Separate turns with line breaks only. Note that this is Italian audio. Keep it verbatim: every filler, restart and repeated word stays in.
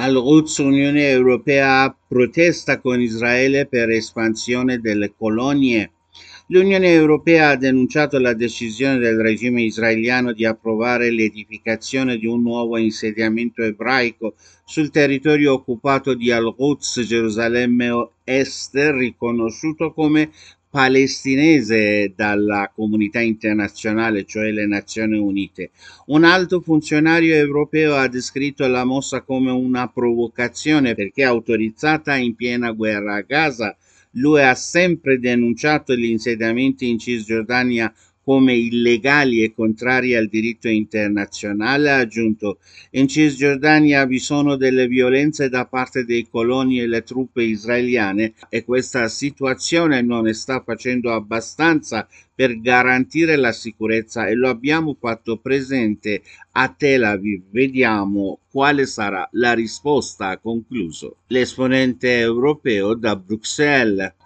Al-Quds, Unione Europea protesta con Israele per espansione delle colonie. L'Unione Europea ha denunciato la decisione del regime israeliano di approvare l'edificazione di un nuovo insediamento ebraico sul territorio occupato di Al-Quds, Gerusalemme Est, riconosciuto come palestinese dalla comunità internazionale, cioè le Nazioni Unite. Un alto funzionario europeo ha descritto la mossa come una provocazione perché autorizzata in piena guerra a Gaza. Lui ha sempre denunciato gli insediamenti in Cisgiordania come illegali e contrari al diritto internazionale. Ha aggiunto: in Cisgiordania vi sono delle violenze da parte dei coloni e le truppe israeliane e questa situazione non sta facendo abbastanza per garantire la sicurezza e lo abbiamo fatto presente a Tel Aviv. Vediamo quale sarà la risposta, ha concluso l'esponente europeo da Bruxelles.